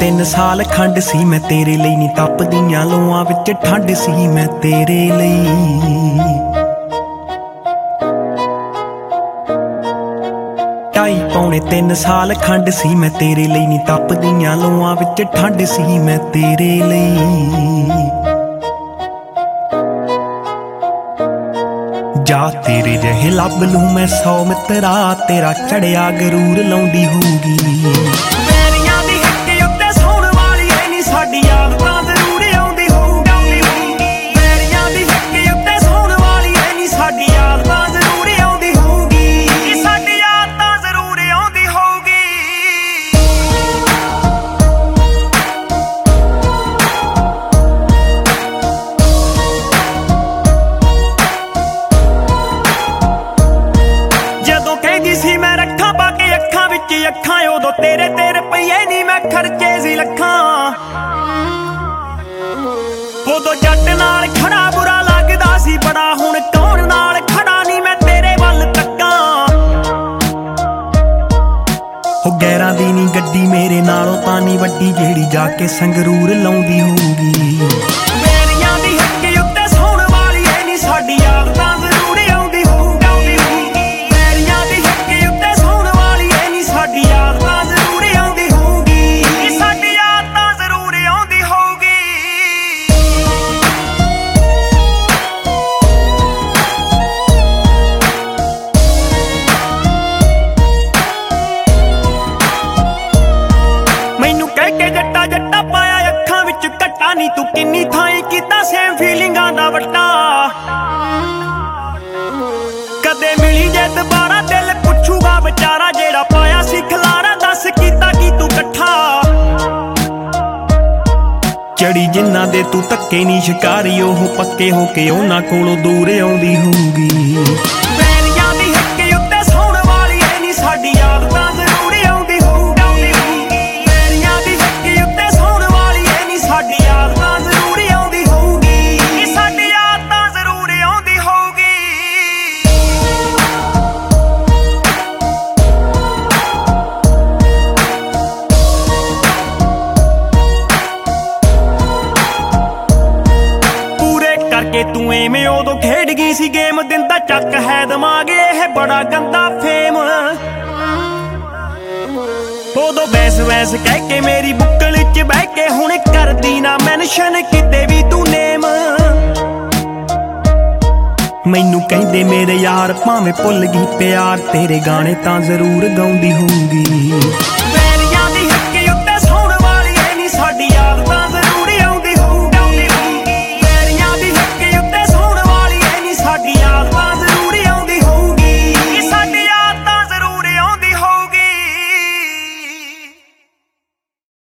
3 ਸਾਲ ਖੰਡ ਸੀ ਮੈਂ ਤੇਰੇ ਲਈ ਨੀ ਤਪਦੀਆਂ ਲੋਆਂ ਵਿੱਚ ਠੰਡ ਸੀ ਮੈਂ ਤੇਰੇ ਲਈ 2.5 ਪੌਣੇ 3 ਸਾਲ ਖੰਡ ਸੀ ਮੈਂ ਤੇਰੇ ਲਈ ਨੀ ਤਪਦੀਆਂ ਲੋਆਂ ਵਿੱਚ ਠੰਡ ਸੀ ਮੈਂ ਤੇਰੇ ਲਈ ਜਾ ਤੇਰੇ ਜਿਹੇ ਲੱਭ ਲੂੰ ਮੈਂ 100 ਮਿੱਤਰਾ ਤੇਰਾ ਚੜਿਆ ਗਰੂਰ ਲਾਉਂਦੀ ਹੋਊਗੀ ਪੈਰੀਆਂ ਦੀ ਹਿੱਕ ਉੱਤੇ ਸੌਣ ਵਾਲੀ ਐ ਨੀ ਸਾਡੀ ਯਾਦ ਤਾਂ ਜ਼ਰੂਰ ਆਉਂਦੀ ਹੋਊਗੀ ਪੈਰੀਆਂ ਦੀ ਹਿੱਕ ਉੱਤੇ ਸੌਣ ਵਾਲੀ ਐ ਨੀ ਸਾਡੀ ਯਾਦ ਤਾਂ ਜ਼ਰੂਰ ਆਉਂਦੀ ਹੋਊਗੀ ਸਾਡੀ ਯਾਦ ਤਾਂ ਜ਼ਰੂਰ ਆਉਂਦੀ ਹੋਊਗੀ ਜਦੋਂ ਕਹਿੰਦੀ ਸੀ ਮੈਂ ਰੱਖਾਂ ਪਾ ਕੇ ਅੱਖਾਂ ਵਿੱਚ ਅੱਖਾਂ ਉਦੋਂ ਤੇਰੇ ਪਈਏ ਨੀ ਮੈਂ ਖਰਚੇ ਸੀ ਲੱਖਾਂ ਉਦੋਂ ਜੱਟ ਨਾਲ ਖੜਾ ਬੁਰਾ ਲੱਗਦਾ ਸੀ ਬੜਾ ਹੁਣ ਕੌਣ ਨਾਲ ਖੜਾ ਨੀ ਮੈਂ ਤੇਰੇ ਵੱਲ ਤੱਕਾਂ ਹੋ ਗੈਰਾਂ ਦੀ ਨੀ ਗੱਡੀ ਮੇਰੇ ਨਾਲੋਂ ਤਾਂ ਨੀ ਵੱਡੀ ਜਿਹੜੀ ਜਾ ਕੇ ਸੰਗਰੂਰ ਲਾਉਂਦੀ ਹੋਊਗੀ ਪੈਰੀਆਂ ਦੀ ਹਿੱਕ ਉੱਤੇ ਸੌਣ ਵਾਲੀ ਐ ਨੀ ਸਾਡੀ ਯਾਦ ਤਾਂ ਜ਼ਰੂਰ ਆਉਂਦੀ ਹੋਊਗੀ ਪੈਰੀਆਂ ਦੀ ਹਿੱਕ ਉੱਤੇ ਸੌਣ ਵਾਲੀ ਐ ਨੀ ਸਾਡੀ ਯਾਦ ਤਾਂ ਜ਼ਰੂਰ ਆਉਂਦੀ ਹੋਊਗੀ ਸਾਡੀ ਯਾਦ ਤਾਂ ਜ਼ਰੂਰ ਆਉਂਦੀ ਹੋਊਗੀ ਮੈਨੂੰ ਕਹਿ ਕੇ ਜੱਟਾ ਜੱਟਾ ਪਾਇਆ ਅੱਖਾਂ ਵਿੱਚ ਘੱਟਾ ਨੀ ਤੂੰ ਕਿੰਨੀ ਥਾਈਂ ਕੀਤਾ ਸੇਮ ਫੀਲਿੰਗਾਂ ਦਾ ਵੱਟਾ ਕਦੇ ਮਿਲੀ ਜੇ ਦੁਬਾਰਾ ਦਿਲ ਪੁੱਛੂਗਾ ਵਿਚਾਰਾ ਜਿਹੜਾ ਪਾਇਆ ਸੀ ਖਲਾਰਾ ਦੱਸ ਕੀਤਾ ਕੀ ਤੂੰ ਇਕੱਠਾ ਚੜੀ ਜਿੰਨਾ ਦੇ ਤੂੰ ਧੱਕੇ ਨੀ ਸ਼ਿਕਾਰੀ ਉਹ ਪੱਕੇ ਹੋ ਕੇ ਉਹਨਾਂ ਕੋਲੋਂ ਦੂਰ ਆਉਂਦੀ ਹੋਊਗੀ ਪੈਰੀਆਂ ਦੀ ਹਿੱਕ ਉੱਤੇ ਸੌਣ ਵਾਲੀ ਐ ਨੀ ਸਾਡੀ ਯਾਦ ਤਾਂ ਜ਼ਰੂਰ ਆਉਂਦੀ ਹੋਊਗੀ ਪੈਰੀਆਂ ਦੀ ਹਿੱਕ ਉੱਤੇ ਸੌਣ ਵਾਲੀ ਐ ਨੀ ਸਾਡੀ ਯਾਦ ਤਾਂ ਜ਼ਰੂਰ ਆਉਂਦੀ ਹੋਊਗੀ ਸਾਡੀ ਯਾਦ ਤਾਂ ਜ਼ਰੂਰ ਆਉਂਦੀ ਹੋਊਗੀ ਕਰਕੇ ਤੂੰ ਐਵੇਂ ਉਦੋਂ ਖੇਡ ਗਈ ਸੀ ਗੇਮ ਦਿੰਦਾ ਚੱਕ ਹੈ ਦਿਮਾਗ ਇਹ ਬੜਾ ਗੰਦਾ ਫੇਮ ਉਦੋਂ ਵੈਸ ਕਹਿ ਕੇ ਮੇਰੀ ਬੁੱਕਲ 'ਚ ਬਹਿ ਕੇ ਹੁਣ ਕਰਦੀ ਨਾ ਮੈਂਸ਼ਨ ਕਿਤੇ ਵੀ ਤੂੰ ਨੇਮ ਮੈਨੂੰ ਕਹਿੰਦੇ ਮੇਰੇ ਯਾਰ ਭਾਵੇਂ ਭੁੱਲ ਗਈ ਪਿਆਰ ਤੇਰੇ ਗਾਣੇ ਤਾਂ ਜ਼ਰੂਰ ਗਾਉਂਦੀ ਹੋਊਗੀ